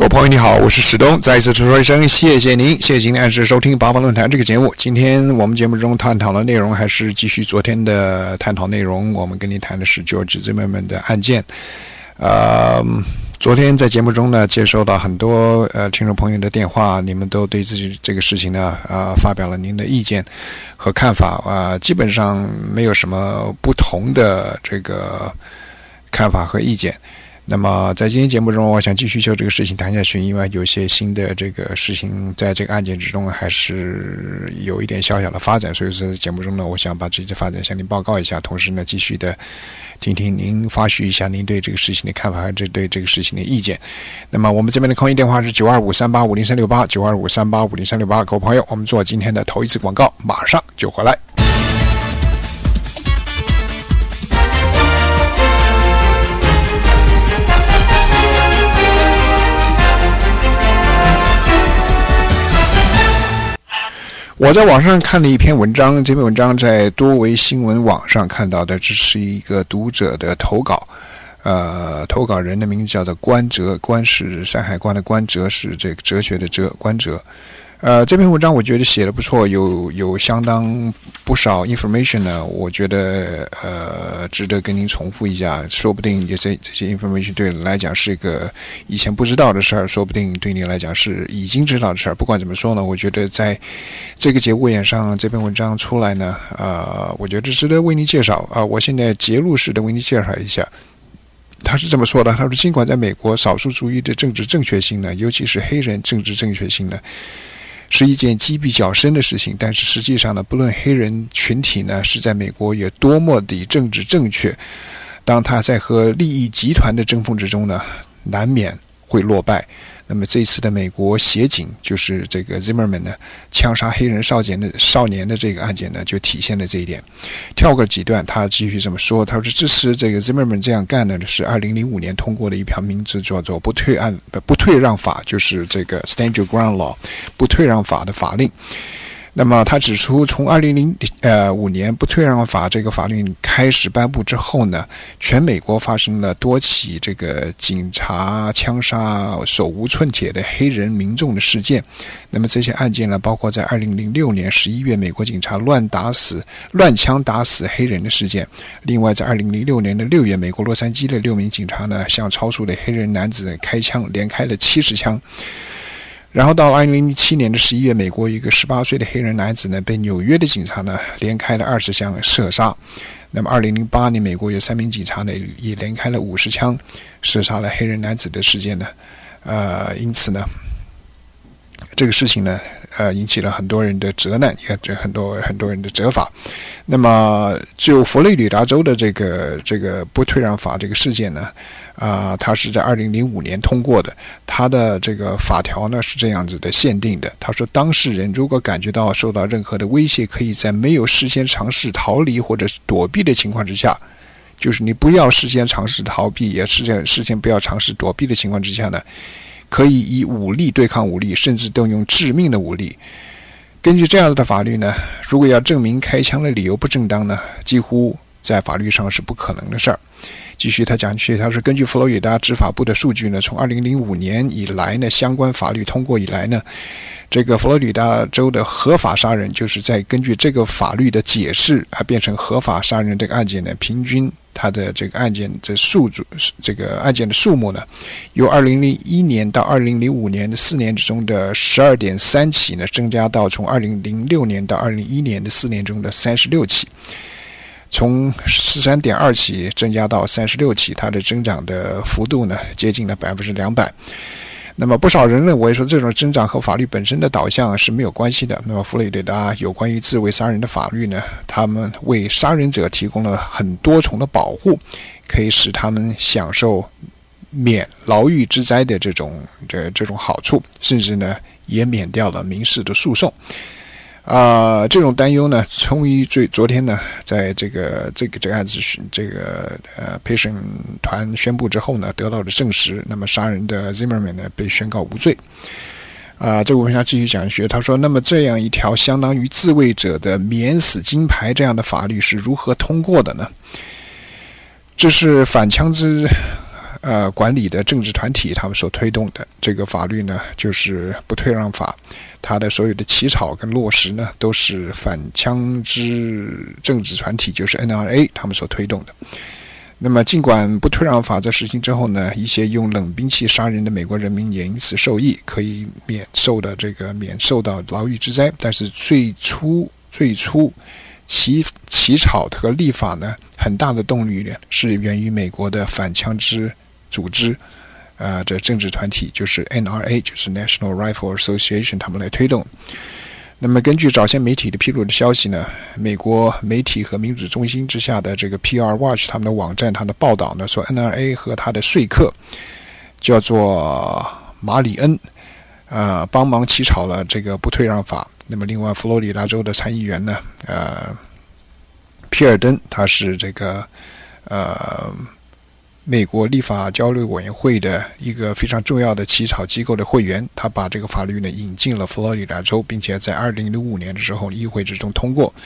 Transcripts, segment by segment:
位朋友你好，我是史东，再一次说一声谢谢您，谢谢您按时收听八方论坛这个节目。今天我们节目中探讨的内容还是继续昨天的探讨内容，我们跟你谈的是 George Zimmerman 的案件。昨天在节目中呢，接收到很多听众朋友的电话，你们都对自己这个事情呢发表了您的意见和看法基本上没有什么不同的这个看法和意见。那么在今天节目中，我想继续就这个事情谈下去，因为有些新的这个事情在这个案件之中还是有一点小小的发展，所以说在节目中呢，我想把这些发展向您报告一下，同时呢，继续的听听您发叙一下您对这个事情的看法和对这个事情的意见。那么我们这边的空运电话是925385368 925385368，各位朋友，我们做今天的头一次广告，马上就回来。我在网上看了一篇文章，这篇文章在多维新闻网上看到的，这是一个读者的投稿，投稿人的名字叫做关哲，关是山海关的关，哲是这个哲学的哲，关哲。这篇文章我觉得写得不错，有相当不少 information 呢，我觉得值得跟您重复一下，说不定这些 information 对你来讲是一个以前不知道的事儿，说不定对你来讲是已经知道的事儿。不管怎么说呢，我觉得在这个节骨眼上，这篇文章出来呢，我觉得值得为您介绍我现在节录式的为您介绍一下。他是这么说的，他说尽管在美国少数族裔的政治正确性呢，尤其是黑人政治正确性呢，是一件积弊较深的事情，但是实际上呢，不论黑人群体呢是在美国有多么的政治正确，当他在和利益集团的争锋之中呢，难免会落败。那么这次的美国协警就是这个 Zimmerman 呢枪杀黑人少年的这个案件呢，就体现了这一点。跳个几段，他继续这么说，他说支持这个 Zimmerman 这样干的是2005年通过的一条名字叫做不退让法，就是这个 Stand Your Ground Law 不退让法的法令。那么他指出，从2005年不退让法这个法律开始颁布之后呢，全美国发生了多起这个警察枪杀手无寸铁的黑人民众的事件。那么这些案件呢，包括在2006年11月美国警察乱枪打死黑人的事件。另外在2006年的6月，美国洛杉矶的6名警察呢向超速的黑人男子开枪，连开了70枪。然后到2007年的11月，美国一个18岁的黑人男子呢，被纽约的警察呢连开了20枪射杀。那么2008年，美国有3名警察呢也连开了50枪射杀了黑人男子的事件呢，因此呢，这个事情呢，引起了很多人的责难，也很多人的责罚。那么，就佛罗里达州的这个不退让法这个事件呢，它是在2005年通过的。它的这个法条呢是这样子的限定的，他说当事人如果感觉到受到任何的威胁，可以在没有事先尝试逃离或者是躲避的情况之下，就是你不要事先尝试逃避，也事先不要尝试躲避的情况之下呢，可以以武力对抗武力，甚至动用致命的武力。根据这样子的法律呢，如果要证明开枪的理由不正当呢，几乎在法律上是不可能的事儿。继续他讲去，他说根据佛罗里达执法部的数据呢，从2005年以来呢，相关法律通过以来呢，这个佛罗里达州的合法杀人，就是在根据这个法律的解释变成合法杀人这个案件呢，平均它的这个案件的数目呢，由2001年到2005年的4年之中的 12.3 起呢，增加到从2006年到2011年的4年中的36起。从 13.2 起增加到36起，它的增长的幅度呢接近了200%。那么不少人认为说这种增长和法律本身的导向是没有关系的。那么佛罗里达有关于自卫杀人的法律呢，他们为杀人者提供了很多重的保护，可以使他们享受免牢狱之灾的这种好处，甚至呢也免掉了民事的诉讼。这种担忧呢，终于昨天呢，在这个案子陪审团宣布之后呢，得到了证实。那么杀人的 Zimmerman 呢被宣告无罪。这个文章继续讲学，他说，那么这样一条相当于自卫者的免死金牌这样的法律是如何通过的呢？这是反枪支管理的政治团体他们所推动的这个法律呢，就是不退让法。它的所有的起草跟落实呢，都是反枪支政治团体，就是 NRA 他们所推动的。那么尽管不退让法在实行之后呢，一些用冷兵器杀人的美国人民也因此受益，可以免受到牢狱之灾，但是最初起草和立法呢，很大的动力呢是源于美国的反枪支组织，这政治团体就是 NRA， 就是 National Rifle Association 他们来推动。那么根据早先媒体的披露的消息呢，美国媒体和民主中心之下的这个 PR Watch 他们的网站，他们的报道呢说 NRA 和他的说客叫做马里恩帮忙起草了这个不退让法。那么另外佛罗里达州的参议员呢皮尔登，他是这个美国立法交流委员会的一个非常重要的起草机构的会员，他把这个法律呢引进了佛罗里达州，并且在2005年的时候议会之中通过。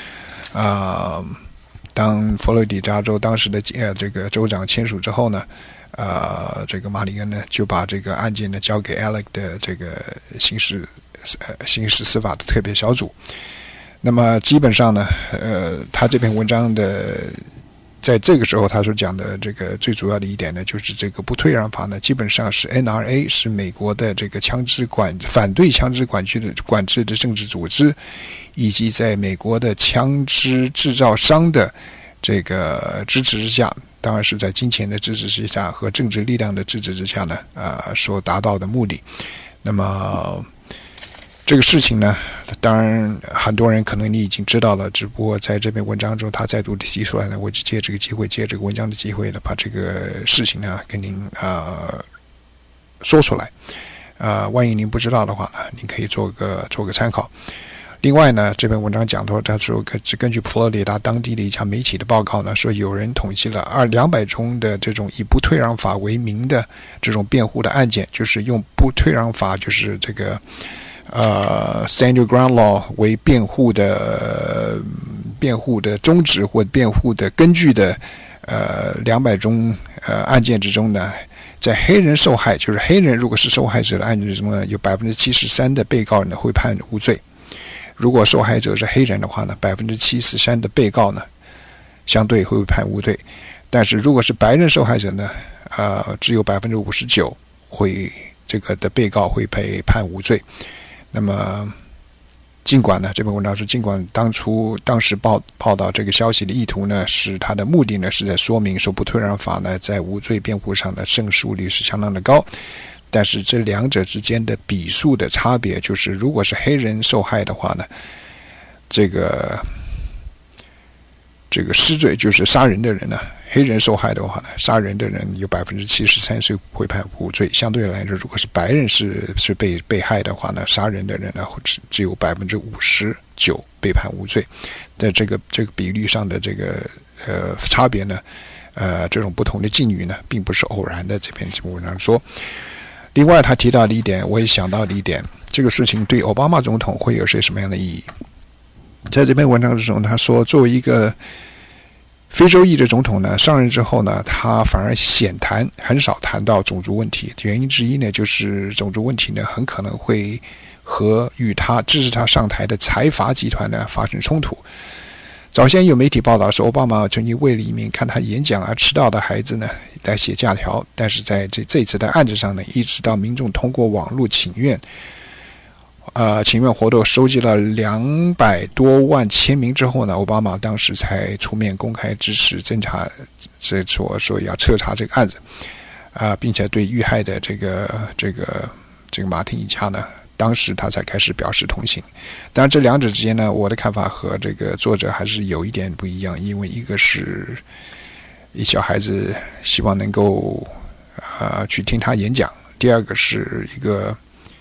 当佛罗里达州当时的这个州长签署之后呢，这个马里恩呢就把这个案件呢交给 ALEC 的这个刑事司法的特别小组。那么基本上呢，他这篇文章的在这个时候他所讲的这个最主要的一点呢，就是这个不退让法呢，基本上是 NRA 是美国的这个反对枪支管制的政治组织，以及在美国的枪支制造商的这个支持之下，当然是在金钱的支持之下和政治力量的支持之下呢，所达到的目的。那么这个事情呢，当然很多人可能你已经知道了，只不过在这篇文章中他再度提出来呢，我就借这个机会，借这个文章的机会呢，把这个事情呢跟您说出来。万一您不知道的话呢，您可以做个参考。另外呢，这篇文章讲到，他说根据佛罗里达当地的一家媒体的报告呢，说有人统计了200宗的这种以不退让法为名的这种辩护的案件，就是用不退让法，就是这个Stand Your Ground Law 为辩护的宗旨或辩护的根据的200宗案件之中呢，在黑人受害，就是黑人如果是受害者的案件之中呢，有73%的被告人呢会判无罪。如果受害者是黑人的话呢，73%的被告呢相对会判无罪。但是如果是白人受害者呢，只有59%会这个的被告会被判无罪。那么尽管呢，这篇文章说，尽管当时报道这个消息的意图呢，是它的目的呢是在说明说不退让法呢在无罪辩护上的胜诉率是相当的高，但是这两者之间的比数的差别，就是如果是黑人受害的话呢，这个施罪就是杀人的人呢，黑人受害的话呢，杀人的人有73%是会判无罪。相对来说，如果是白人是被害的话呢，杀人的人呢只有59%被判无罪。在这个比率上的这个差别呢，这种不同的境遇呢，并不是偶然的。这篇文章说，另外他提到的一点，我也想到的一点，这个事情对奥巴马总统会有些什么样的意义？在这篇文章之中，他说，作为一个非洲裔的总统呢，上任之后呢，他反而很少谈到种族问题。原因之一呢，就是种族问题呢，很可能会和支持他上台的财阀集团呢发生冲突。早先有媒体报道说，奥巴马曾经为了一名看他演讲而迟到的孩子呢来写假条，但是在这次的案子上呢，一直到民众通过网络请愿活动收集了200多万签名之后呢，奥巴马当时才出面公开支持侦查，说要彻查这个案子，并且对遇害的这个马丁一家呢，当时他才开始表示同情。当然这两者之间呢，我的看法和这个作者还是有一点不一样，因为一个是一小孩子希望能够去听他演讲，第二个是一个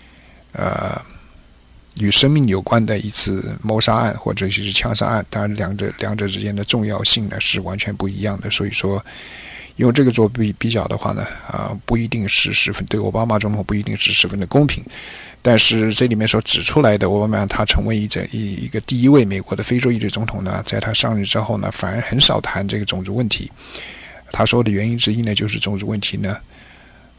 与生命有关的一次谋杀案或者是枪杀案，当然两者之间的重要性呢是完全不一样的。所以说用这个做比较的话呢，不一定是十分对奥巴马总统不一定是十分的公平。但是这里面所指出来的，奥巴马他成为一个第一位美国的非洲裔的总统呢，在他上任之后呢，反而很少谈这个种族问题。他说的原因之一呢，就是种族问题呢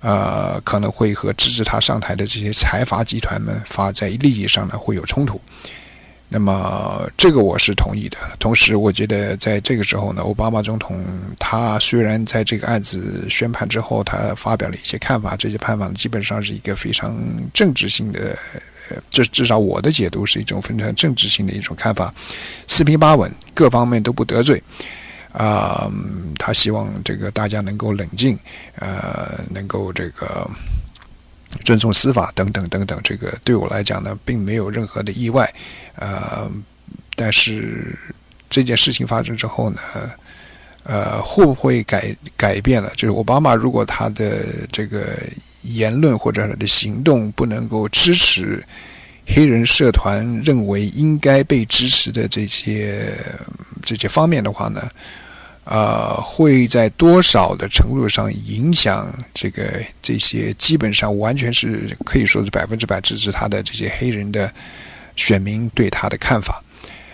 可能会和支持他上台的这些财阀集团们在利益上呢会有冲突。那么这个我是同意的。同时我觉得在这个时候呢，奥巴马总统他虽然在这个案子宣判之后他发表了一些看法，这些看法基本上是一个非常政治性的，至少我的解读是一种非常政治性的一种看法，四平八稳，各方面都不得罪。他希望这个大家能够冷静，能够这个尊重司法等等等等，这个对我来讲呢，并没有任何的意外。但是这件事情发生之后呢，会不会改变了？就是奥巴马如果他的这个言论或者他的行动不能够支持黑人社团认为应该被支持的这些方面的话呢，会在多少的程度上影响这些基本上完全是可以说是100%支持他的这些黑人的选民对他的看法。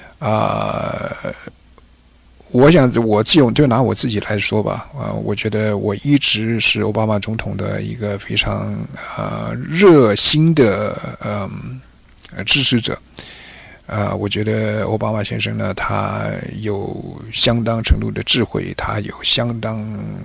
我想就拿我自己来说吧，我觉得我一直是奥巴马总统的一个非常热心的支持者。我觉得奥巴马先生呢，他有相当程度的智慧，他有相当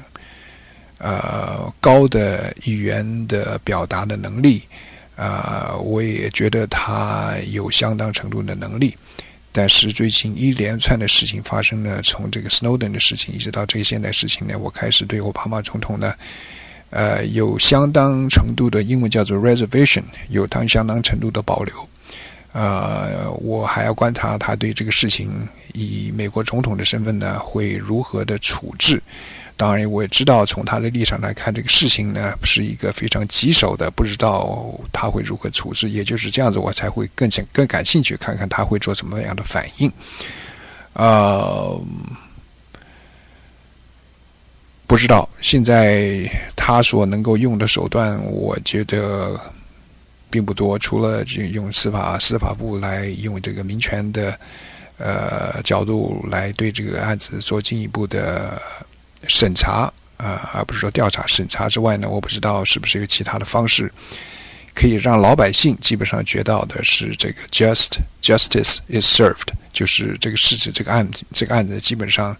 高的语言的表达的能力，我也觉得他有相当程度的能力。但是最近一连串的事情发生呢，从这个 Snowden 的事情一直到这个现在事情呢，我开始对奥巴马总统呢有相当程度的英文叫做 reservation， 有相当程度的保留。我还要观察他对这个事情以美国总统的身份呢会如何的处置。当然我也知道从他的立场来看，这个事情呢是一个非常棘手的，不知道他会如何处置，也就是这样子我才会更感兴趣看看他会做什么样的反应。不知道现在他所能够用的手段我觉得并不多，除了用司法部来用这个民权的角度来对这个案子做进一步的审查，而不是说调查审查之外呢，我不知道是不是有其他的方式可以让老百姓基本上觉到的是这个 justice is served， 就是这个事情这个案子基本上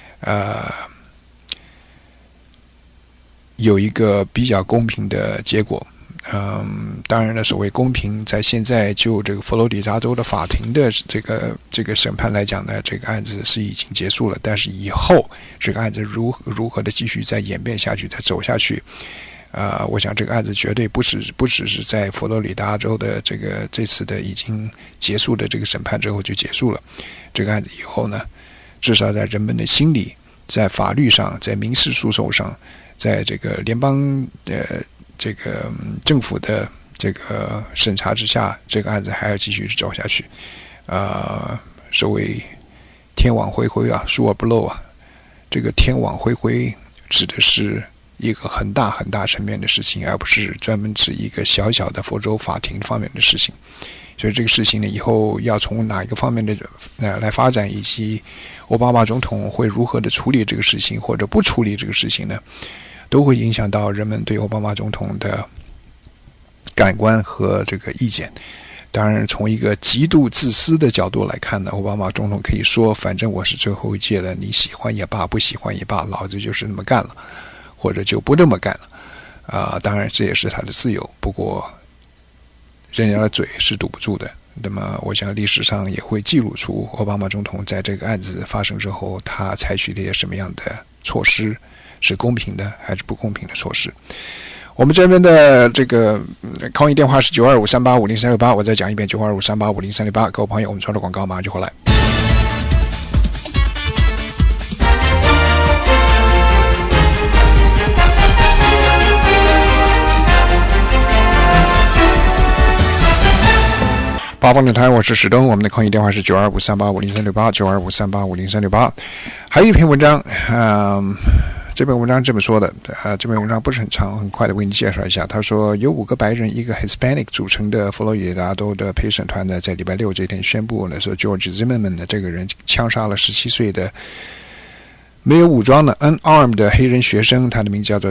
有一个比较公平的结果。当然了，所谓公平，在现在就这个佛罗里达州的法庭的这个审判来讲呢，这个案子是已经结束了。但是以后这个案子如何的继续再演变下去，再走下去，我想这个案子绝对不只是在佛罗里达州的这次的已经结束的这个审判之后就结束了。这个案子以后呢，至少在人们的心里，在法律上，在民事诉讼上，在这个联邦这个政府的这个审查之下，这个案子还要继续走下去。所谓天网恢恢啊，疏而不漏啊，这个天网恢恢指的是一个很大很大层面的事情，而不是专门指一个小小的佛州法庭方面的事情。所以这个事情呢，以后要从哪一个方面的来发展，以及奥巴马总统会如何的处理这个事情，或者不处理这个事情呢，都会影响到人们对奥巴马总统的感官和这个意见。当然从一个极度自私的角度来看呢，奥巴马总统可以说反正我是最后一届了，你喜欢也罢，不喜欢也罢，老子就是那么干了，或者就不这么干了。当然这也是他的自由，不过人家的嘴是堵不住的。那么我想历史上也会记录出奥巴马总统在这个案子发生之后他采取了一些什么样的措施，是公平的还是不公平的措施。我们这边的这个call in电话是925385038，我再讲一遍925385038。各位朋友，我们做了广告马上就回来。八方电台，我是史东，我们的call in电话是925385038，925385038。还有一篇文章，这篇文章这么说的，这篇文章不是很长，很快的为你介绍一下。他说，由5个白人、1个 Hispanic 组成的佛罗里达州的陪审团呢，在礼拜六这天宣布呢，说 George Zimmerman 的这个人枪杀了17岁的没有武装的 unarmed 黑人学生，他的名字叫做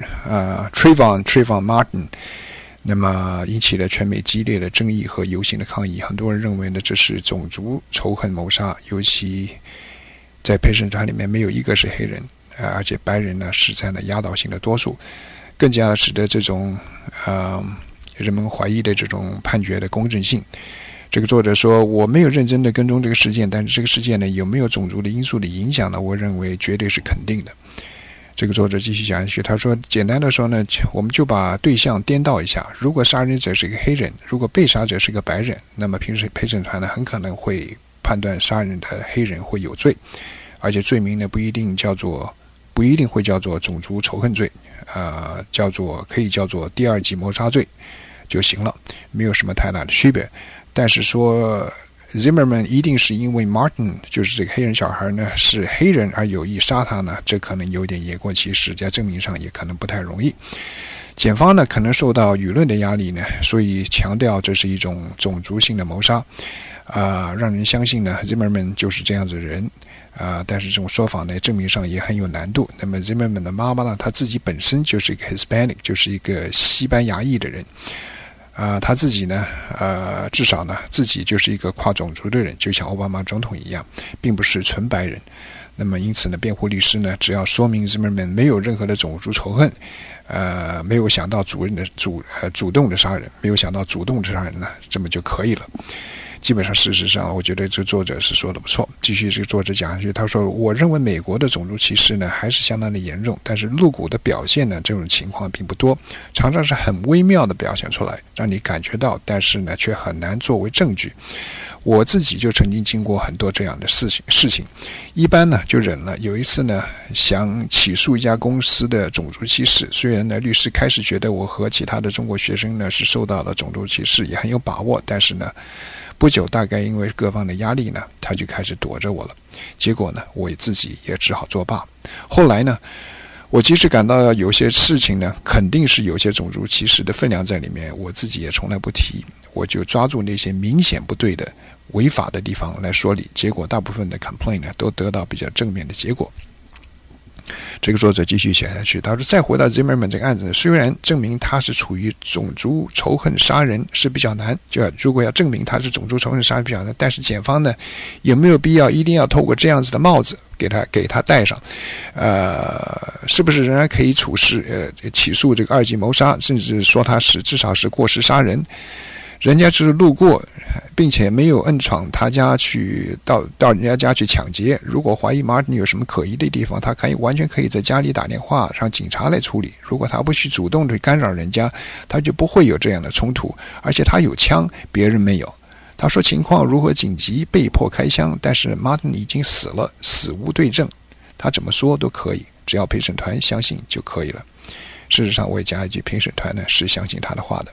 Trayvon Martin， 那么引起了全美激烈的争议和游行的抗议。很多人认为呢，这是种族仇恨谋杀，尤其在陪审团里面没有一个是黑人，而且白人呢是占了压倒性的多数，更加使得这种人们怀疑的这种判决的公正性。这个作者说，我没有认真的跟踪这个事件，但是这个事件呢有没有种族的因素的影响呢？我认为绝对是肯定的。这个作者继续讲下去，他说，简单的说呢，我们就把对象颠倒一下，如果杀人者是一个黑人，如果被杀者是一个白人，那么陪审团呢很可能会判断杀人的黑人会有罪，而且罪名呢不一定会叫做种族仇恨罪，可以叫做第二级谋杀罪就行了，没有什么太大的区别。但是说 Zimmerman 一定是因为 Martin 就是这个黑人小孩呢是黑人而有意杀他呢，这可能有点言过其实，在证明上也可能不太容易。检方呢可能受到舆论的压力呢，所以强调这是一种种族性的谋杀，让人相信呢 Zimmerman 就是这样子的人。但是这种说法呢，证明上也很有难度。那么 Zimmerman 的妈妈呢，她自己本身就是一个 Hispanic， 就是一个西班牙裔的人。他自己呢，至少呢，自己就是一个跨种族的人，就像奥巴马总统一样，并不是纯白人。那么因此呢，辩护律师呢，只要说明 Zimmerman 没有任何的种族仇恨，没有想到主动的杀人，没有想到主动的杀人呢，这么就可以了。基本上事实上我觉得这作者是说的不错。继续这个作者讲下去，他说，我认为美国的种族歧视呢还是相当的严重，但是露骨的表现呢这种情况并不多，常常是很微妙的表现出来，让你感觉到，但是呢却很难作为证据。我自己就曾经经过很多这样的事情，一般呢就忍了。有一次呢想起诉一家公司的种族歧视，虽然呢律师开始觉得我和其他的中国学生呢是受到了种族歧视，也很有把握，但是呢不久大概因为各方的压力呢，他就开始躲着我了。结果呢我自己也只好作罢。后来呢我即使感到有些事情呢肯定是有些种族歧视的分量在里面，我自己也从来不提，我就抓住那些明显不对的违法的地方来说理，结果大部分的 complaint 呢都得到比较正面的结果。这个作者继续写下去，他说，再回到 Zimmerman 这个案子呢，虽然证明他是处于种族仇恨杀人是比较难，如果要证明他是种族仇恨杀人比较难，但是检方呢有没有必要一定要透过这样子的帽子给他戴上？是不是仍然可以起诉这个二级谋杀，甚至说他是至少是过失杀人？人家就是路过，并且没有硬闯他家去到人家家去抢劫。如果怀疑 Martin 有什么可疑的地方，他完全可以在家里打电话让警察来处理。如果他不去主动的干扰人家，他就不会有这样的冲突。而且他有枪，别人没有。他说情况如何紧急，被迫开枪，但是 Martin 已经死了，死无对证。他怎么说都可以，只要陪审团相信就可以了。事实上，我也加一句，陪审团呢是相信他的话的。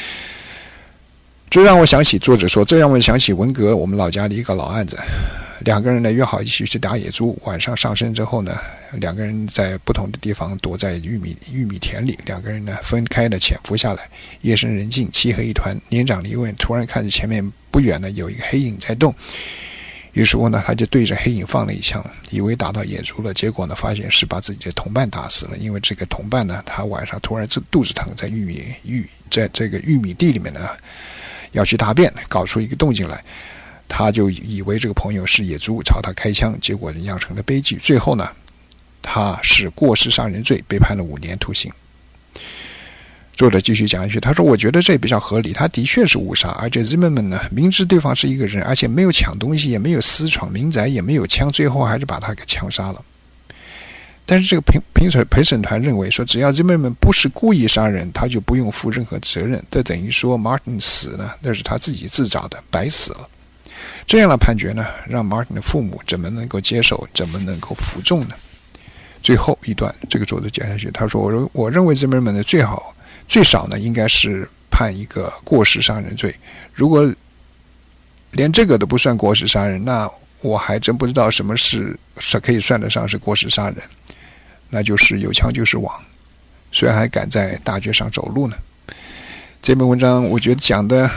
这让我想起，作者说，这让我想起文革我们老家的一个老案子。两个人呢约好一起去打野猪，晚上上身之后呢，两个人在不同的地方躲在玉米田里，两个人呢分开的潜伏下来。夜深人静，漆黑一团，年长的一位突然看着前面不远呢有一个黑影在动，于是乎呢他就对着黑影放了一枪，以为打到野猪了，结果呢发现是把自己的同伴打死了。因为这个同伴呢他晚上突然肚子疼，在这个玉米地里面呢要去大便，搞出一个动静来，他就以为这个朋友是野猪，朝他开枪，结果酿成了悲剧。最后呢他是过失杀人罪，被判了5年徒刑。作者继续讲下去，他说，我觉得这也比较合理，他的确是误杀，而且 Zimmerman 呢明知对方是一个人，而且没有抢东西，也没有私闯民宅，也没有枪，最后还是把他给枪杀了。但是这个陪审团认为说，只要 Zimmerman 不是故意杀人，他就不用负任何责任，这等于说 Martin 死呢，那是他自己自找的，白死了。这样的判决呢，让 Martin 的父母怎么能够接受，怎么能够服众呢？最后一段，这个作者讲下去，他说，我认为 Zimmerman 的最少呢，应该是判一个过失杀人罪。如果连这个都不算过失杀人，那我还真不知道什么是可以算得上是过失杀人。那就是有枪就是网，虽然还敢在大街上走路呢。这篇文章我觉得讲得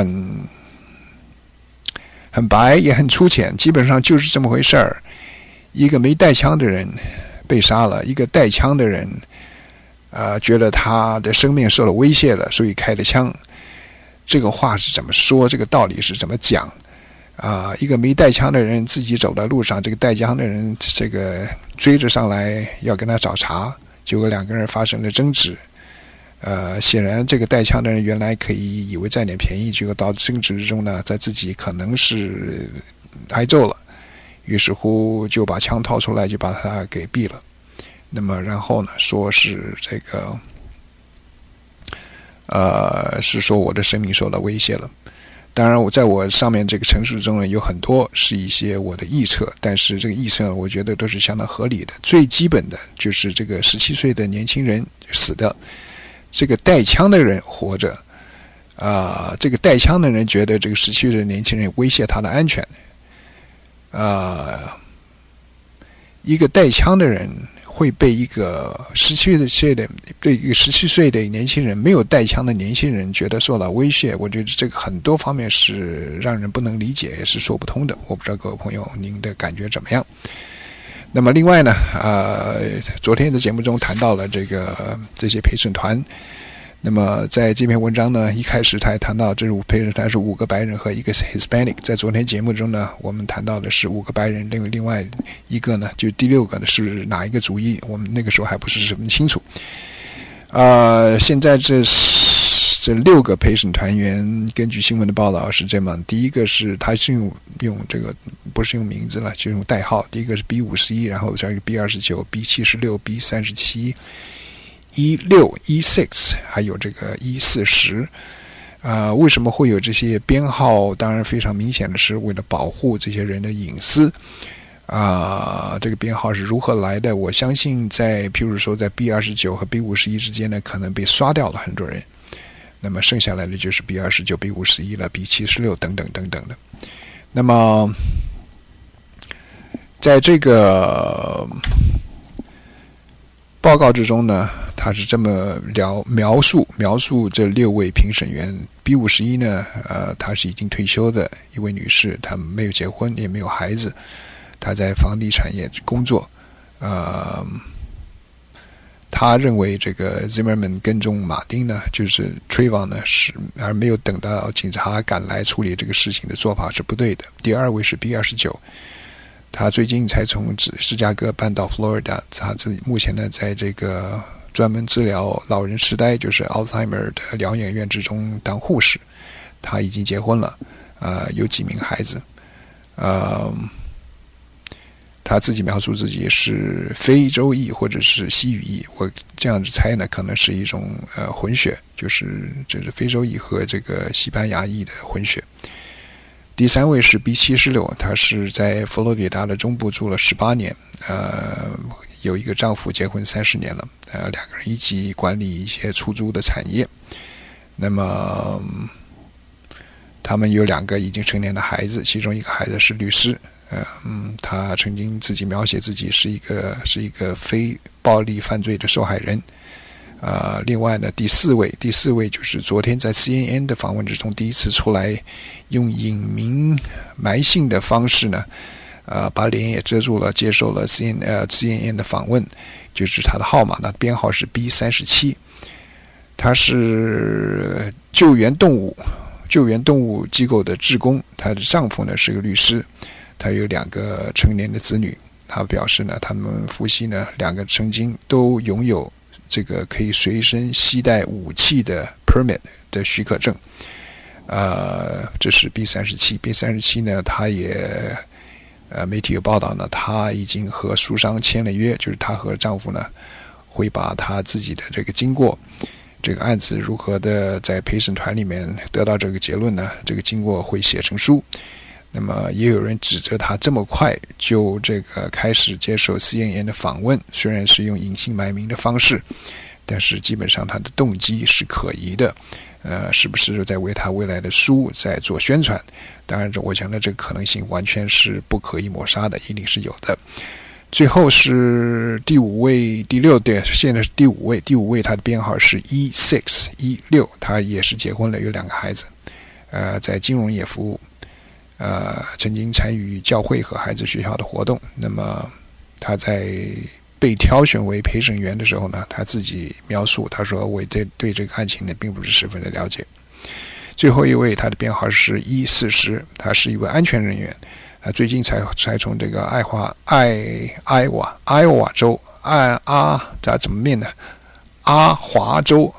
很白，也很粗浅，基本上就是这么回事儿。 一个没带枪的人被杀了，一个带枪的人觉得他的生命受了威胁了，所以开了枪。这个话是怎么说？这个道理是怎么讲？一个没带枪的人自己走在路上，这个带枪的人这个追着上来要跟他找茬，结果两个人发生了争执。显然这个带枪的人原来可以为占点便宜，结果到争执之中呢，在自己可能是挨揍了，于是乎就把枪掏出来，就把他给毙了。那么然后呢，说是这个是说我的生命受到威胁了。当然在我上面这个陈述中呢，有很多是一些我的臆测，但是这个臆测我觉得都是相当合理的。最基本的就是这个17岁的年轻人死的，这个带枪的人活着，这个带枪的人觉得这个17岁的年轻人威胁他的安全，一个带枪的人会被一个17岁的年轻人，没有带枪的年轻人觉得受到威胁，我觉得这个很多方面是让人不能理解，也是说不通的。我不知道各位朋友您的感觉怎么样？那么另外呢，昨天的节目中谈到了这些陪审团。那么在这篇文章呢，一开始他也谈到这陪审团是5个白人和1个 Hispanic。在昨天节目中呢，我们谈到的是5个白人，另外一个呢，就第6个呢是哪一个族裔，我们那个时候还不是十分清楚。现在这6个陪审团员，根据新闻的报道是这么：第一个是他是用这个不是用名字了，就用代号。第一个是 B51， 然后再一个 B29、B76、B37。16、16，还有这个140，为什么会有这些编号？当然非常明显的是为了保护这些人的隐私。这个编号是如何来的？我相信譬如说在 B29 和 B51 之间呢，可能被刷掉了很多人。那么剩下来的就是 B29、B51 了， B76 等等等等的。那么在这个报告之中呢，他是这么描述这6位评审员。B51呢，她是已经退休的一位女士，她没有结婚，也没有孩子，她在房地产业工作。他认为这个 Zimmerman 跟踪马丁呢，就是 Trayvon 呢，而没有等到警察赶来处理这个事情的做法是不对的。第2位是 B29。他最近才从芝加哥搬到 Florida， 他目前呢在这个专门治疗老人痴呆，就是 Alzheimer 的疗养院之中当护士。他已经结婚了，有几名孩子。他自己描述自己是非洲裔或者是西语裔，我这样子猜呢，可能是一种混血，就是非洲裔和这个西班牙裔的混血。第3位是 B76， 她是在佛罗里达的中部住了18年，有一个丈夫，结婚30年了，两个人一起管理一些出租的产业。那么他们有2个已经成年的孩子，其中一个孩子是律师。他曾经自己描写自己是一个非暴力犯罪的受害人。另外呢，第四位就是昨天在 CNN 的访问之中第一次出来用隐名埋姓的方式呢，把脸也遮住了，接受了 CNN 的访问，就是他的号码呢，编号是 B37。他是救援动物机构的志工，他的丈夫呢是个律师，他有2个成年的子女。他表示呢，他们夫妻呢2个曾经都拥有这个可以随身携带武器的 permit 的许可证。这是 B37 呢，他也媒体有报道呢，他已经和书商签了约，就是他和丈夫呢会把他自己的这个经过，这个案子如何的在陪审团里面得到这个结论呢，这个经过会写成书。那么也有人指责他这么快就这个开始接受 CNN 的访问，虽然是用隐姓埋名的方式，但是基本上他的动机是可疑的。是不是在为他未来的书在做宣传？当然我想的这个可能性完全是不可以抹杀的，一定是有的。最后是第5位、第6，对，现在是第5位。第5位他的编号是16，他也是结婚了，有2个孩子，在金融业服务，曾经参与教会和孩子学校的活动。那么他在被挑选为陪审员的时候呢，他自己描述，他说我对这个案情呢并不是十分的了解。最后一位，他的编号是140，他是一位安全人员，最近才从这个爱瓦州他怎么念呢？爱华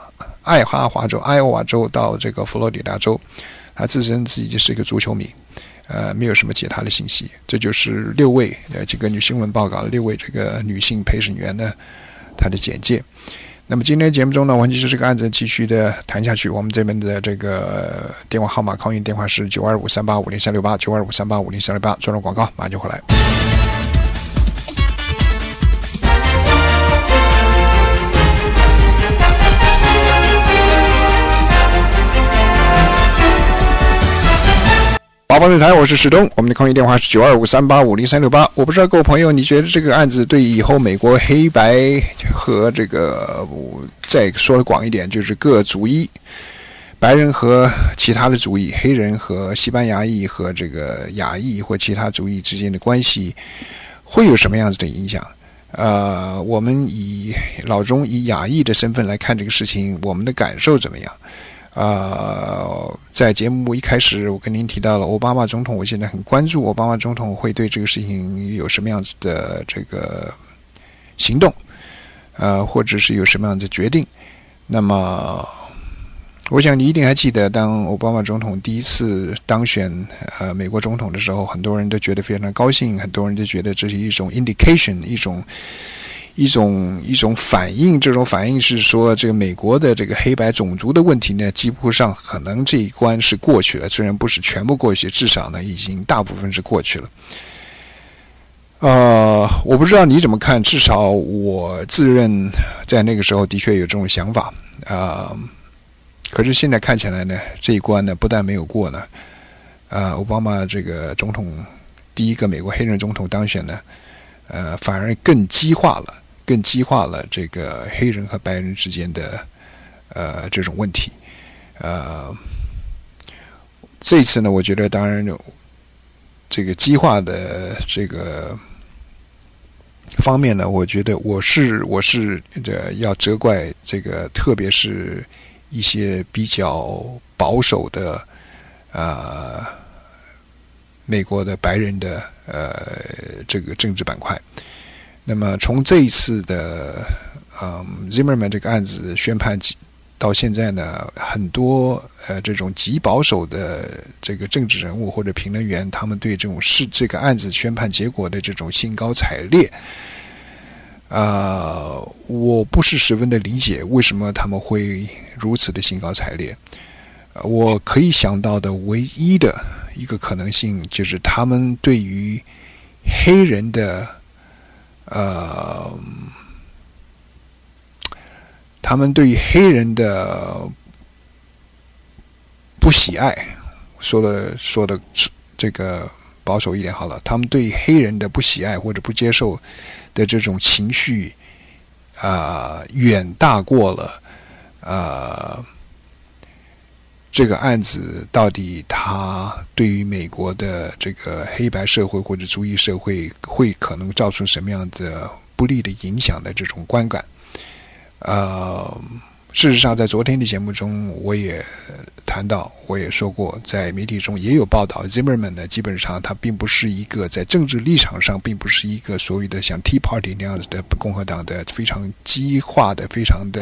州到这个佛罗里达州，他自称自己是一个足球迷，没有什么其他的信息。这就是6位这个新闻报告6位这个女性陪审员呢，她的简介。那么今天节目中呢，我们就是这个案子继续的谈下去。我们这边的这个电话号码call in电话是925-385-0368，925-385-0368。做了广告，马上就回来。华邦电台，我是史东，我们的call in电话是925-385-0368。我不知道各位朋友，你觉得这个案子对以后美国黑白和这个再说的广一点，就是各族裔，白人和其他的族裔，黑人和西班牙裔和这个亚裔或其他族裔之间的关系，会有什么样子的影响？我们老中以亚裔的身份来看这个事情，我们的感受怎么样？在节目一开始，我跟您提到了奥巴马总统，我现在很关注奥巴马总统会对这个事情有什么样子的这个行动，或者是有什么样的决定。那么，我想你一定还记得，当奥巴马总统第一次当选美国总统的时候，很多人都觉得非常高兴，很多人都觉得这是一种 indication，一种反应，这种反应是说，这个美国的这个黑白种族的问题呢，基本上可能这一关是过去了，虽然不是全部过去，至少呢已经大部分是过去了。我不知道你怎么看，至少我自认在那个时候的确有这种想法。可是现在看起来呢，这一关呢不但没有过呢，奥巴马这个总统第一个美国黑人总统当选呢，反而更激化了这个黑人和白人之间的这种问题。这一次呢，我觉得当然这个激化的这个方面呢，我觉得我是要责怪这个，特别是一些比较保守的美国的白人的这个政治板块。那么从这一次的Zimmerman 这个案子宣判到现在呢，很多这种极保守的这个政治人物或者评论员，他们对这个案子宣判结果的这种兴高采烈，我不是十分的理解为什么他们会如此的兴高采烈。我可以想到的唯一的一个可能性，就是他们对于黑人的不喜爱，说的这个保守一点好了，他们对黑人的不喜爱或者不接受的这种情绪，远大过了这个案子到底它对于美国的这个黑白社会或者族裔社会会可能造成什么样的不利的影响的这种观感。事实上在昨天的节目中我也谈到，我也说过，在媒体中也有报道 Zimmerman 呢，基本上他并不是一个在政治立场上并不是一个所谓的像 Tea Party 那样子的共和党的非常激化的非常的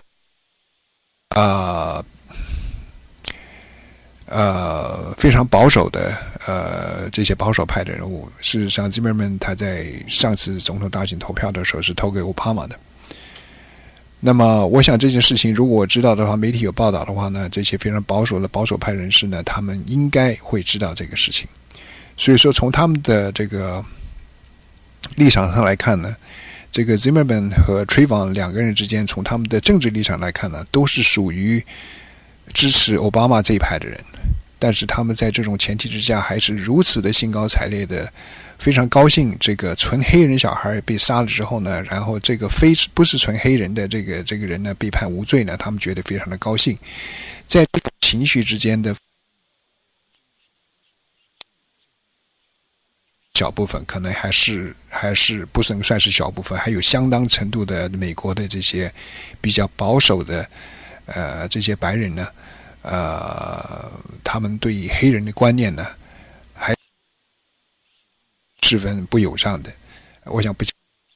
非常保守的这些保守派的人物。事实上 Zimmerman 他在上次总统大选投票的时候是投给奥巴马的。那么我想这件事情如果我知道的话，媒体有报道的话呢，这些非常保守的保守派人士呢，他们应该会知道这个事情。所以说从他们的这个立场上来看呢，这个 Zimmerman 和 Trayvon 两个人之间，从他们的政治立场来看呢，都是属于支持奥巴马这一派的人，但是他们在这种前提之下还是如此的兴高采烈的，非常高兴这个纯黑人小孩被杀了之后呢，然后这个不是纯黑人的这个人呢被判无罪呢，他们觉得非常的高兴。在这种情绪之间的小部分，可能还是不能算是小部分，还有相当程度的美国的这些比较保守的这些白人呢，他们对于黑人的观念呢，还十分不友善的。我想不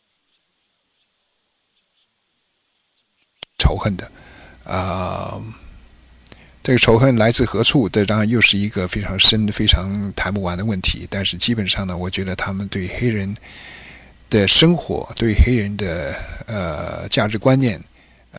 仇恨的，这个仇恨来自何处？这当然又是一个非常深、非常谈不完的问题。但是基本上呢，我觉得他们对黑人的生活、对黑人的价值观念，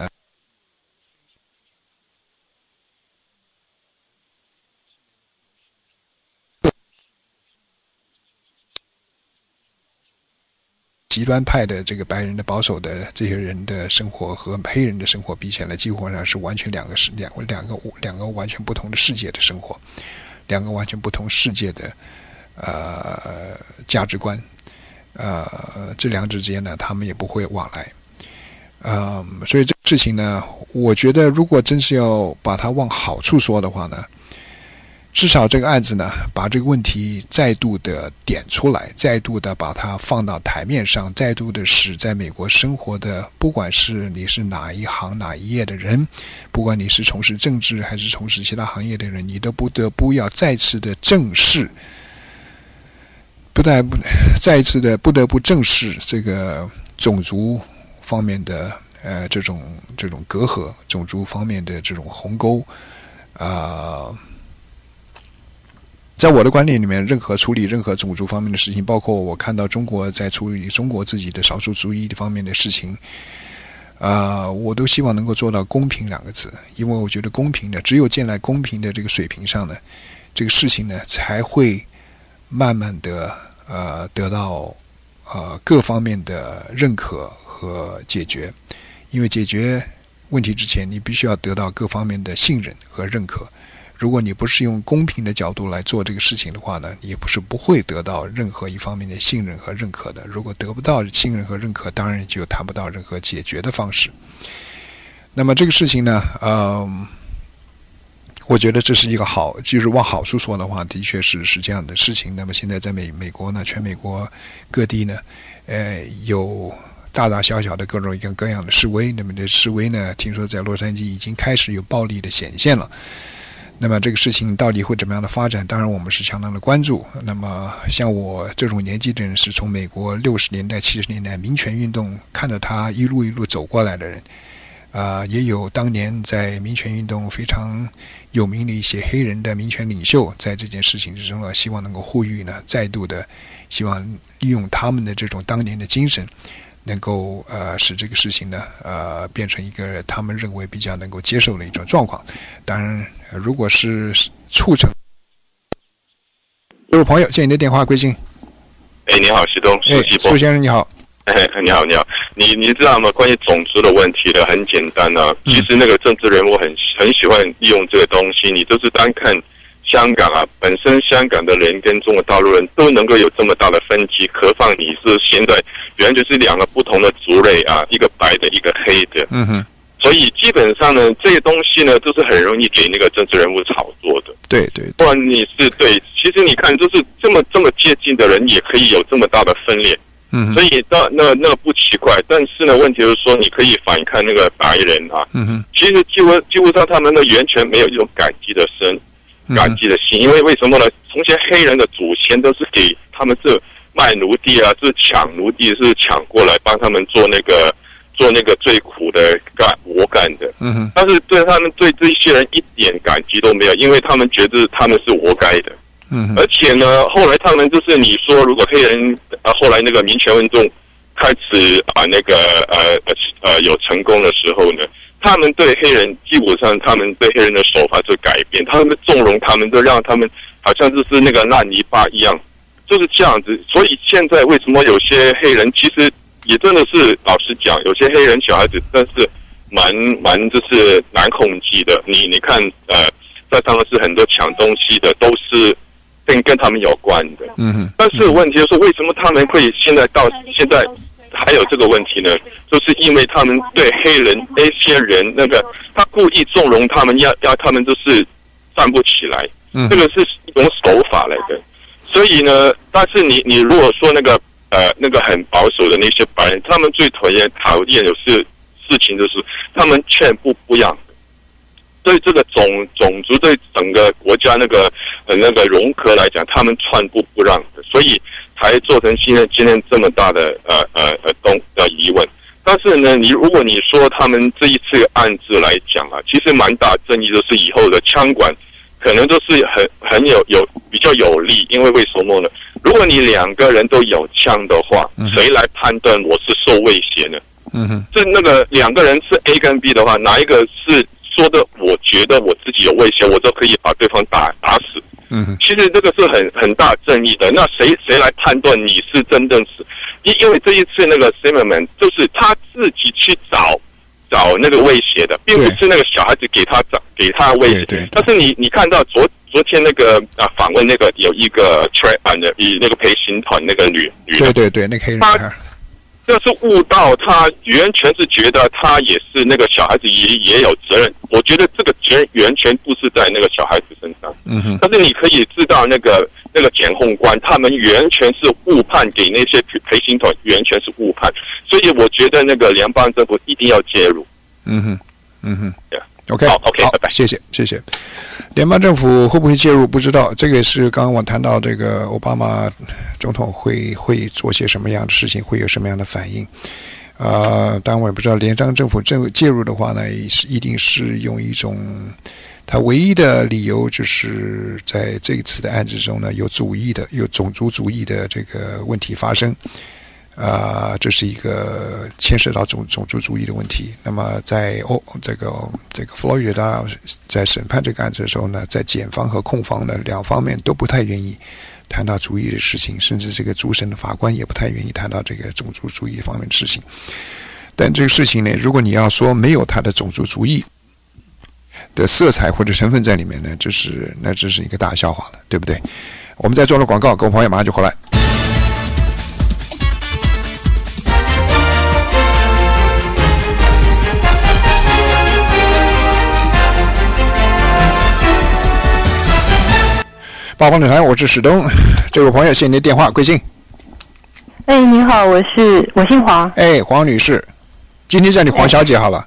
极端派的这个白人的保守的这些人的生活和黑人的生活比起来，几乎上是完全两个完全不同的世界的生活，两个完全不同世界的价值观，这两者之间呢，他们也不会往来，所以这个事情呢，我觉得如果真是要把它往好处说的话呢，至少这个案子呢，把这个问题再度的点出来，再度的把它放到台面上，再度的使在美国生活的，不管是你是哪一行哪一业的人，不管你是从事政治还是从事其他行业的人，你都不得不要再次的正视，再一次的不得不正视这个种族方面的这种隔阂，种族方面的这种鸿沟，在我的观念里面，任何处理任何种族方面的事情，包括我看到中国在处理中国自己的少数族裔方面的事情，我都希望能够做到公平两个字，因为我觉得公平的，只有建在公平的这个水平上呢，这个事情呢才会慢慢的得到各方面的认可和解决，因为解决问题之前，你必须要得到各方面的信任和认可。如果你不是用公平的角度来做这个事情的话呢，你不会得到任何一方面的信任和认可的。如果得不到信任和认可，当然就谈不到任何解决的方式。那么这个事情呢，我觉得这是一个好，就是往好处说的话，的确是这样的事情。那么现在在美国呢，全美国各地呢，有大大小小的各种各样的示威。那么这示威呢，听说在洛杉矶已经开始有暴力的显现了。那么这个事情到底会怎么样的发展？当然我们是相当的关注。那么像我这种年纪的人，是从美国60年代、70年代民权运动看着他一路一路走过来的人，也有当年在民权运动非常有名的一些黑人的民权领袖，在这件事情之中呢，希望能够呼吁呢，再度的希望利用他们的这种当年的精神，能够使这个事情呢变成一个他们认为比较能够接受的一种状况。当然，如果是促成，各位朋友，借你的电话贵姓？ 你好，石东， 苏先生你好。 你好，你知道吗？关于种族的问题呢，很简单啊。其实那个政治人物很喜欢利用这个东西。你就是单看香港啊，本身香港的人跟中国大陆人都能够有这么大的分歧，何况你是现在原来就是两个不同的族类啊，一个白的，一个黑的。所以基本上呢，这些东西呢，都是很容易给那个政治人物炒作的。 对， 不然你是对，其实你看，就是这么接近的人，也可以有这么大的分裂。所以那不奇怪。但是呢，问题就是说，你可以反看那个白人啊，其实几乎上他们呢完全没有一种感激的心，因为什么呢？从前黑人的祖先都是给他们是卖奴隶啊，是抢奴隶，是抢过来帮他们做那个最苦的活干的。但是对他们对这些人一点感激都没有，因为他们觉得他们是活该的。而且呢，后来他们就是你说，如果黑人后来那个民权运动开始有成功的时候呢，他们对黑人基本上他们对黑人的手法就改变，他们纵容他们，都让他们好像就是那个烂泥巴一样，就是这样子。所以现在为什么有些黑人其实也真的是老实讲，有些黑人小孩子真是蛮就是难控制的。你看在他们是很多抢东西的都是跟他们有关的。但是问题就是为什么他们会现在还有这个问题呢？就是因为他们对黑人那些人那个他故意纵容他们，要他们就是站不起来。这个是一种手法来的。 所以呢，但是你如果说那个很保守的那些白人，他们最讨厌有事情就是他们全部不一样。对这个种族对整个国家那个融合来讲，他们全部不让的，所以才做成今天这么大的疑问。但是呢，如果你说他们这一次案子来讲啊，其实蛮大争议，就是以后的枪管可能都是很比较有利，因为什么呢？如果你2个人都有枪的话，谁来判断我是受威胁呢？这2个人是 A 跟 B 的话，哪一个是说的？我觉得我自己有威胁，我都可以把对方打死。其实这个是很大争议的。那谁来判断你是真正是？因为这一次那个 Zimmerman 就是他自己去找那个威胁的，并不是那个小孩子给他威胁。对。但是你看到昨天那个访问那个有一个那个陪审团那个女的， 对，那个黑人。 这是误导，他完全是觉得他也是那个小孩子也有责任。我觉得这个责任完全不是在那个小孩子身上。但是你可以知道那个检控官他们完全是误判给那些陪审团，完全是误判。所以我觉得那个联邦政府一定要介入。 OK， 好，拜拜， 谢谢。联邦政府会不会介入不知道，这个是刚刚我谈到这个奥巴马总统会做些什么样的事情，会有什么样的反应。当然我也不知道联邦政府介入的话呢，一定是用一种他唯一的理由，就是在这一次的案子中呢，有种族主义的这个问题发生。这是一个牵涉到种族主义的问题。那么在这个佛罗里达在审判这个案子的时候呢，在检方和控方呢2方面都不太愿意谈到主义的事情，甚至这个主审的法官也不太愿意谈到这个种族主义方面的事情。但这个事情呢，如果你要说没有他的种族主义的色彩或者成分在里面呢，这是一个大笑话了，对不对？我们在做了广告，各位朋友马上就回来。八方电台，我是史东。这位朋友，谢谢您的电话，贵姓？ 你好，我姓黄。 黄女士，今天叫你黄小姐好了。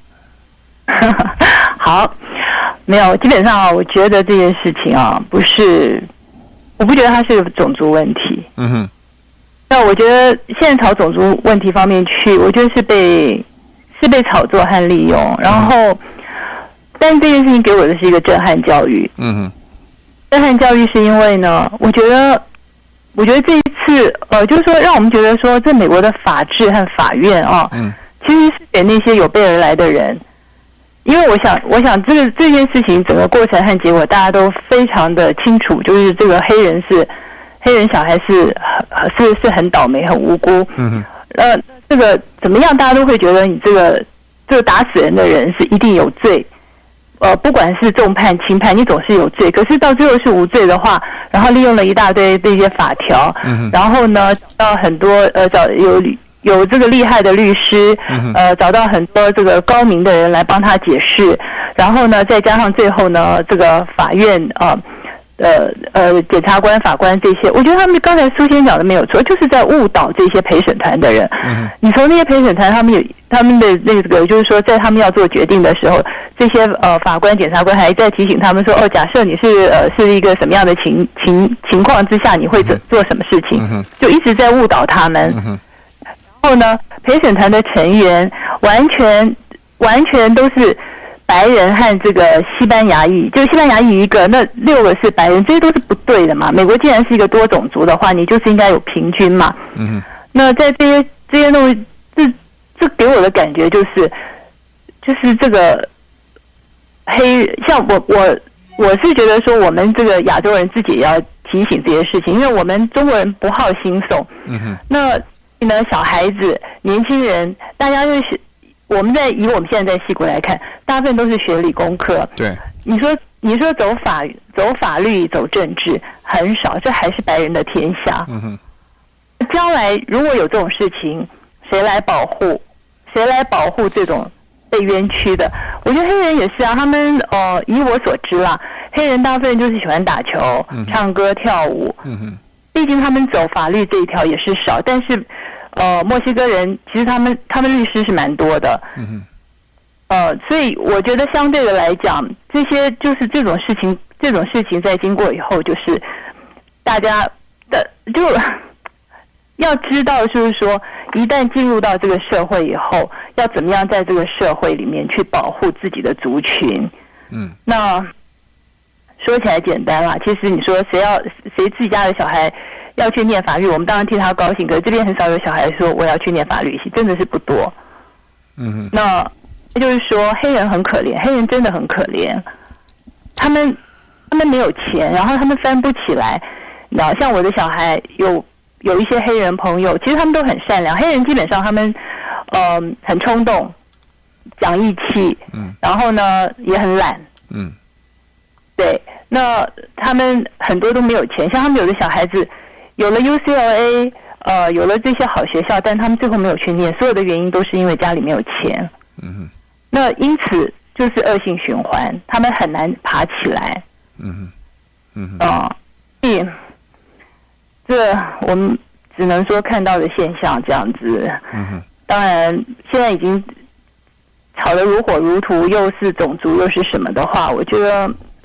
好，没有，基本上我觉得这件事情啊，我不觉得它是种族问题。那我觉得现在朝种族问题方面去，我觉得是被炒作和利用。然后，但是这件事情给我的是一个震撼教育。震撼教育是因为呢，我觉得这一次就是说让我们觉得说，这美国的法治和法院啊，其实是给那些有备而来的人。因为我想这件事情整个过程和结果大家都非常的清楚，就是这个黑人小孩是很倒霉很无辜。这个怎么样大家都会觉得你这个打死人的人是一定有罪。不管是重判轻判，你总是有罪。可是到最后是无罪的话，然后利用了一大堆这些法条，然后呢找到很多有这个厉害的律师，找到很多这个高明的人来帮他解释，然后呢再加上最后呢这个法院检察官、法官这些，我觉得他们刚才苏先讲的没有错，就是在误导这些陪审团的人。你从那些陪审团他们的那个，就是说在他们要做决定的时候，这些法官、检察官还在提醒他们说，假设你是一个什么样的情况之下，你会做什么事情，就一直在误导他们。然后呢，陪审团的成员完全都是白人和这个西班牙裔，就西班牙裔一个，那6个是白人，这些都是不对的嘛。美国既然是一个多种族的话，你就是应该有平均嘛。那在这些东西，这给我的感觉就是这个像我是觉得说，我们这个亚洲人自己也要提醒这些事情，因为我们中国人不好兴讼。那呢，小孩子、年轻人，大家就是。我们现在在矽谷来看，大部分都是学理工科。 对， 你说走法律、走政治很少，这还是白人的天下。将来如果有这种事情，谁来保护这种被冤屈的？我觉得黑人也是啊，他们以我所知啦，黑人大部分就是喜欢打球、唱歌、跳舞。 毕竟他们走法律这一条也是少，但是墨西哥人其实他们律师是蛮多的，所以我觉得相对的来讲，这些就是这种事情在经过以后，就是大家的就要知道，就是说一旦进入到这个社会以后，要怎么样在这个社会里面去保护自己的族群。那说起来简单啦，其实你说谁自己家的小孩要去念法律，我们当然替他高兴，可是这边很少有小孩说我要去念法律系，真的是不多。那就是说黑人很可怜，黑人真的很可怜，他们没有钱，然后他们翻不起来。然后像我的小孩有一些黑人朋友，其实他们都很善良，黑人基本上他们很冲动，讲义气，然后呢也很懒，对，那他们很多都没有钱，像他们有的小孩子有了 UCLA， 有了这些好学校，但他们最后没有去念，所有的原因都是因为家里没有钱。那因此就是恶性循环，他们很难爬起来。所以这我们只能说看到的现象这样子。当然现在已经吵得如火如荼，又是种族又是什么的话，我觉得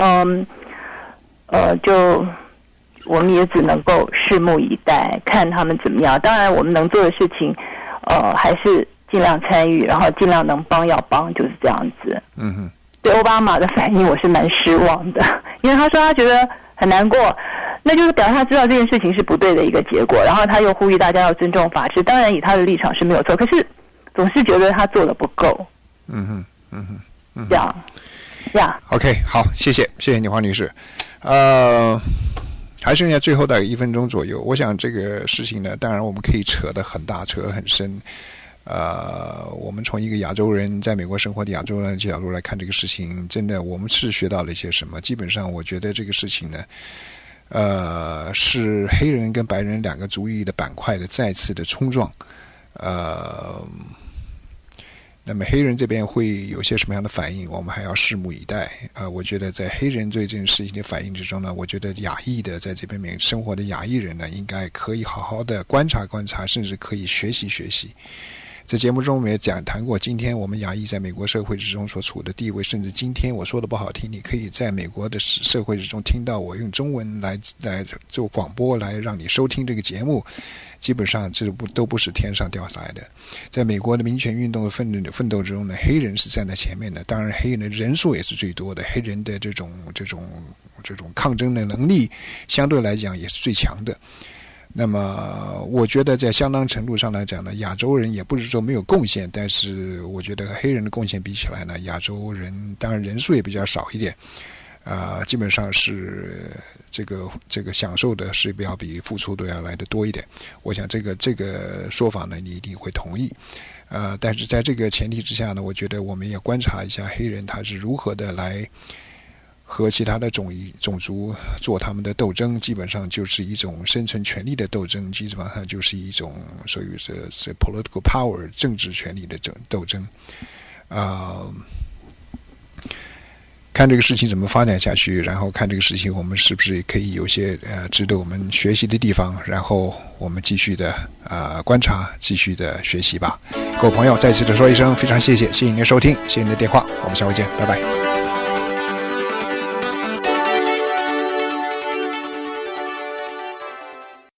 就我们也只能够拭目以待，看他们怎么样。当然我们能做的事情还是尽量参与，然后尽量能帮要帮，就是这样子。对奥巴马的反应我是蛮失望的，因为他说他觉得很难过，那就是表示他知道这件事情是不对的一个结果，然后他又呼吁大家要尊重法治，当然以他的立场是没有错，可是总是觉得他做的不够。这样 OK， 好，谢谢你黄女士。还剩下最后大概1分钟左右，我想这个事情呢，当然我们可以扯得很大，扯得很深。我们从一个亚洲人在美国生活的亚洲人的角度来看这个事情，真的我们是学到了一些什么。基本上我觉得这个事情呢，是黑人跟白人两个族裔的板块的再次的冲撞。那么黑人这边会有些什么样的反应，我们还要拭目以待。我觉得在黑人对这件事情的反应之中呢，我觉得亚裔的在这边生活的亚裔人呢，应该可以好好的观察观察，甚至可以学习学习。在节目中我们也谈过，今天我们亚裔在美国社会之中所处的地位，甚至今天我说的不好听，你可以在美国的社会之中听到我用中文来做广播来让你收听这个节目，基本上这都不是天上掉下来的。在美国的民权运动的奋斗之中呢，黑人是站在前面的，当然黑人的人数也是最多的，黑人的这种抗争的能力相对来讲也是最强的。那么我觉得在相当程度上来讲呢，亚洲人也不是说没有贡献，但是我觉得和黑人的贡献比起来呢，亚洲人当然人数也比较少一点，基本上是这个享受的是要比付出都要来得多一点。我想这个说法呢，你一定会同意。但是在这个前提之下呢，我觉得我们也观察一下黑人他是如何的来和其他的种族做他们的斗争，基本上就是一种生存权利的斗争，基本上就是一种所谓是 political power 政治权利的斗争。看这个事情怎么发展下去，然后看这个事情我们是不是可以有些值得我们学习的地方，然后我们继续的观察，继续的学习吧。各位朋友，再次的说一声非常谢谢您的收听，谢谢您的电话，我们下回见，拜拜。